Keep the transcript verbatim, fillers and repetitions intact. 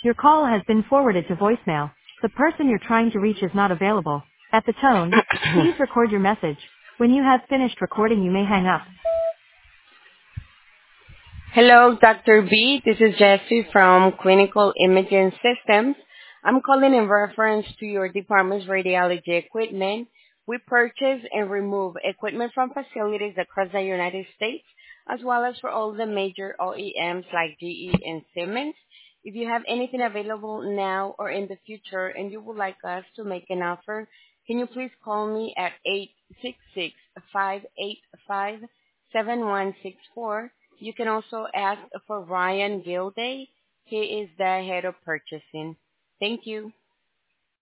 Your call has been forwarded to voicemail. The person you're trying to reach is not available. At the tone, please record your message. When you have finished recording, you may hang up. Hello, doctor B. This is Jessie from Clinical Imaging Systems. I'm calling in reference to your department's radiology equipment. We purchase and remove equipment from facilities across the United States, as well as for all the major O E Ms like G E and Siemens. If you have anything available now or in the future and you would like us to make an offer, can you please call me at eight six six, five eight five, seven one six four. You can also ask for Ryan Gilday. He is the head of purchasing. Thank you.